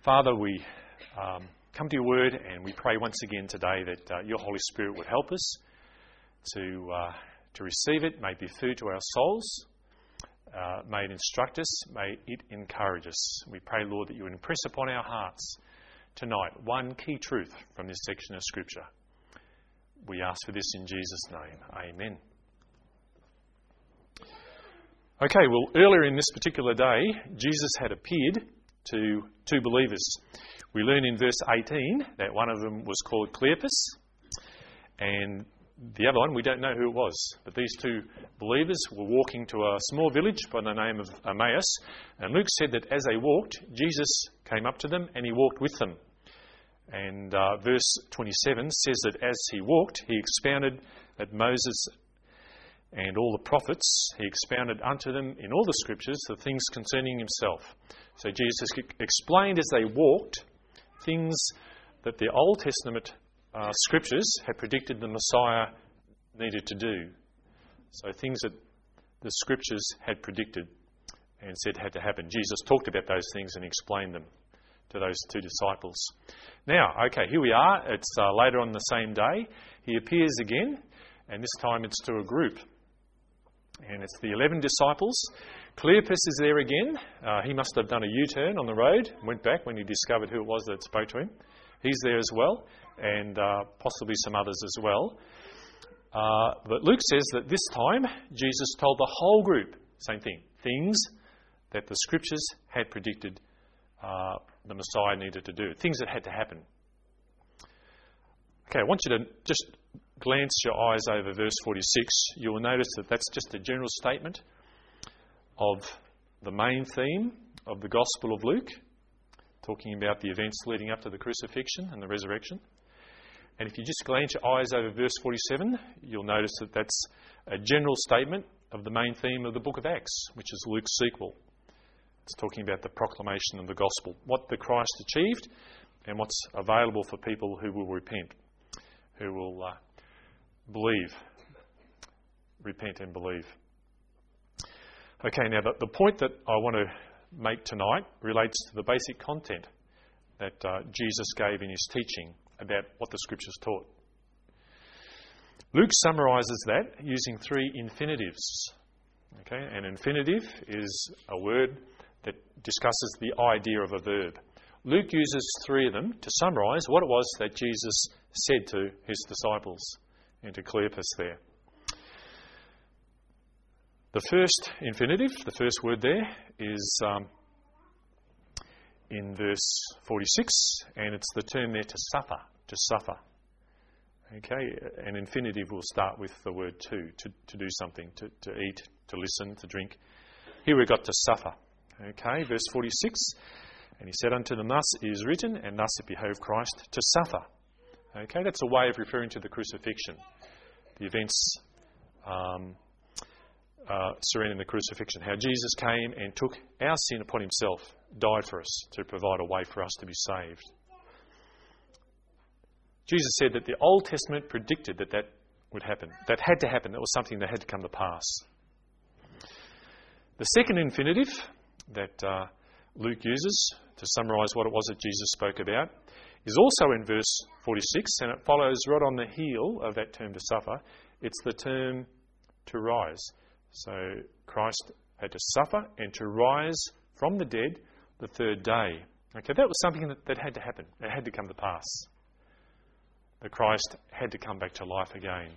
Father, we come to your word and we pray once again today that your Holy Spirit would help us to receive it. May it be food to our souls. May it instruct us. May it encourage us. We pray, Lord, that you would impress upon our hearts tonight one key truth from this section of Scripture. We ask for this in Jesus' name. Amen. Okay, well, earlier in this particular day, Jesus had appeared to two believers. We learn in verse 18 that one of them was called Cleopas, and the other one, we don't know who it was. But these two believers were walking to a small village by the name of Emmaus, and Luke said that as they walked, Jesus came up to them and he walked with them. And verse 27 says that as he walked, he expounded at Moses and all the prophets. He expounded unto them in all the Scriptures the things concerning himself. So Jesus explained as they walked things that the Old Testament Scriptures had predicted the Messiah needed to do. So things that the Scriptures had predicted and said had to happen. Jesus talked about those things and explained them to those two disciples. Now, okay, here we are. It's later on the same day. He appears again, and this time it's to a group. And it's the 11 disciples. Cleopas is there again. He must have done a U-turn on the road and went back when he discovered who it was that spoke to him. He's there as well, and possibly some others as well. But Luke says that this time Jesus told the whole group, same thing, things that the Scriptures had predicted the Messiah needed to do, things that had to happen. Okay, I want you to just glance your eyes over verse 46. You will notice that that's just a general statement of the main theme of the Gospel of Luke, talking about the events leading up to the crucifixion and the resurrection. And if you just glance your eyes over verse 47, you'll notice that that's a general statement of the main theme of the book of Acts, which is Luke's sequel. It's talking about the proclamation of the gospel, what the Christ achieved and what's available for people who will repent, who will believe, repent and believe. Okay, now the point that I want to make tonight relates to the basic content that Jesus gave in his teaching about what the Scriptures taught. Luke summarises that using three infinitives. Okay, an infinitive is a word that discusses the idea of a verb. Luke uses three of them to summarise what it was that Jesus said to his disciples and to Cleopas there. The first infinitive, the first word there, is in verse 46, and it's the term there to suffer. Okay, an infinitive will start with the word to do something, to eat, to listen, to drink. Here we've got to suffer. Okay, verse 46, and he said unto them, thus it is written, and thus it behoved Christ to suffer. Okay, that's a way of referring to the crucifixion, the events surrounding the crucifixion, how Jesus came and took our sin upon himself, died for us to provide a way for us to be saved. Jesus said that the Old Testament predicted that would happen, that had to happen, that was something that had to come to pass. The second infinitive that Luke uses to summarise what it was that Jesus spoke about is also in verse 46, and it follows right on the heel of that term to suffer. It's the term to rise. So Christ had to suffer and to rise from the dead the third day. Okay, that was something that had to happen. It had to come to pass. The Christ had to come back to life again.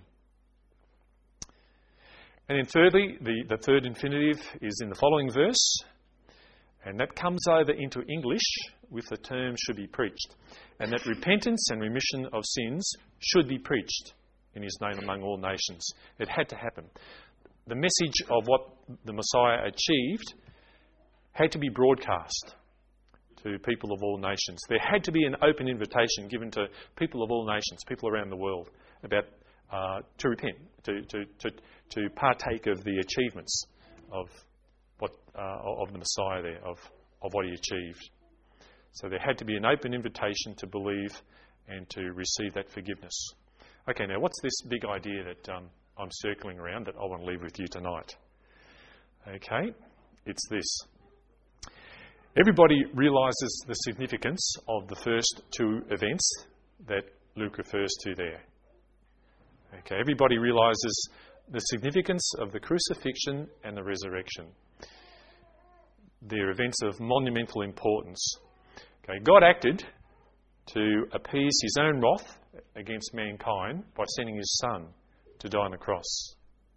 And then thirdly, the third infinitive is in the following verse, and that comes over into English with the term should be preached, and that repentance and remission of sins should be preached in his name among all nations. It had to happen. The message of what the Messiah achieved had to be broadcast to people of all nations. There had to be an open invitation given to people of all nations, people around the world, about to repent, to partake of the achievements of the Messiah there, of what he achieved. So there had to be an open invitation to believe and to receive that forgiveness. Okay, now what's this big idea that I'm circling around that I want to leave with you tonight? Okay, it's this. Everybody realises the significance of the first two events that Luke refers to there. Okay, everybody realises the significance of the crucifixion and the resurrection. They're events of monumental importance. Okay, God acted to appease his own wrath against mankind by sending his Son to die on the cross.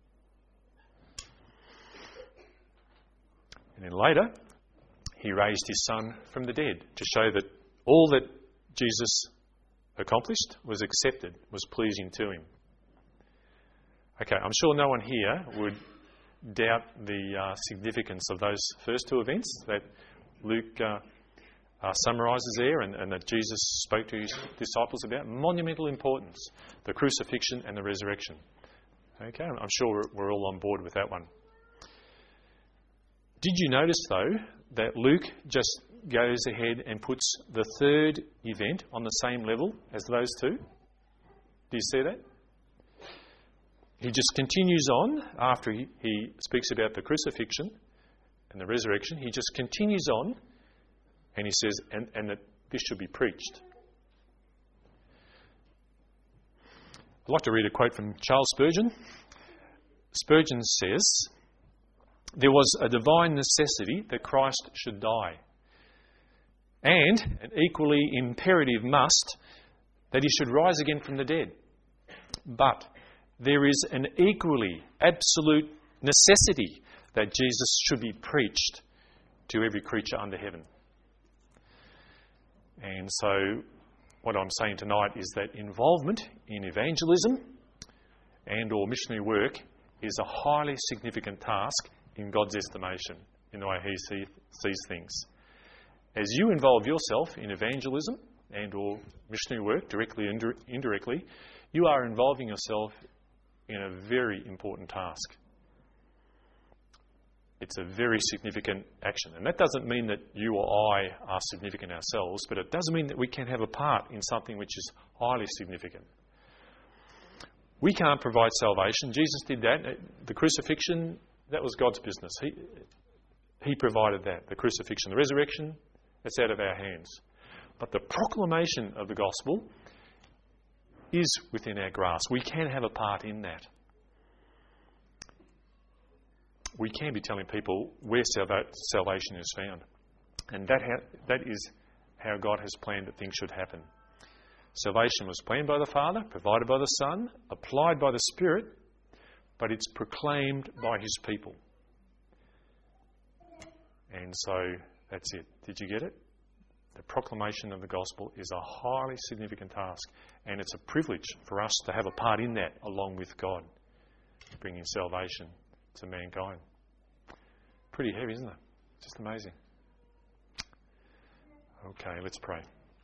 And then later, he raised his Son from the dead to show that all that Jesus accomplished was accepted, was pleasing to him. Okay, I'm sure no one here would doubt the significance of those first two events that Luke summarises there and that Jesus spoke to his disciples about. Monumental importance, the crucifixion and the resurrection. Okay, I'm sure we're all on board with that one. Did you notice, though, that Luke just goes ahead and puts the third event on the same level as those two? Do you see that? He just continues on after he speaks about the crucifixion and the resurrection. He just continues on and he says, and that this should be preached. I'd like to read a quote from Charles Spurgeon. Spurgeon says, "There was a divine necessity that Christ should die, and an equally imperative must that he should rise again from the dead. But there is an equally absolute necessity that Jesus should be preached to every creature under heaven." And so what I'm saying tonight is that involvement in evangelism and or missionary work is a highly significant task in God's estimation, in the way he sees things. As you involve yourself in evangelism and or missionary work, directly and indirectly, you are involving yourself in a very important task. It's a very significant action. And that doesn't mean that you or I are significant ourselves, but it does mean that we can have a part in something which is highly significant. We can't provide salvation. Jesus did that. The crucifixion, that was God's business. He provided that. The crucifixion, the resurrection, that's out of our hands. But the proclamation of the gospel is within our grasp. We can have a part in that. We can be telling people where salvation is found. And that is how God has planned that things should happen. Salvation was planned by the Father, provided by the Son, applied by the Spirit, but it's proclaimed by his people. And so that's it. Did you get it? The proclamation of the gospel is a highly significant task, and it's a privilege for us to have a part in that along with God, bringing salvation to mankind. Pretty heavy, isn't it? Just amazing. Okay, let's pray.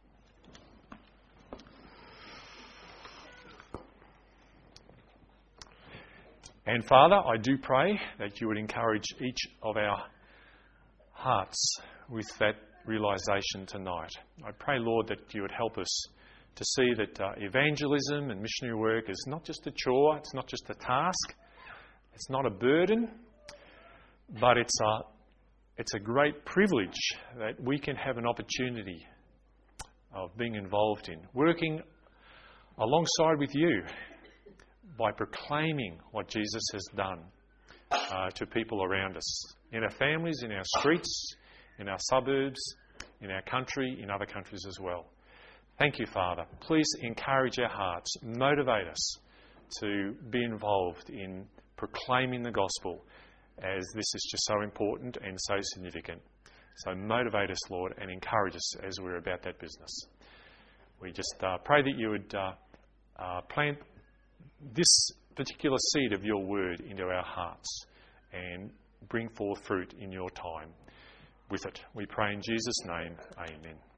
And Father, I do pray that you would encourage each of our hearts with that realisation tonight. I pray, Lord, that you would help us to see that evangelism and missionary work is not just a chore, it's not just a task, it's not a burden, but it's a great privilege that we can have an opportunity of being involved in, working alongside with you by proclaiming what Jesus has done to people around us, in our families, in our streets, in our suburbs, in our country, in other countries as well. Thank you, Father. Please encourage our hearts, motivate us to be involved in proclaiming the gospel, as this is just so important and so significant. So motivate us, Lord, and encourage us as we're about that business. We just pray that you would plant this particular seed of your word into our hearts and bring forth fruit in your time with it. We pray in Jesus' name. Amen.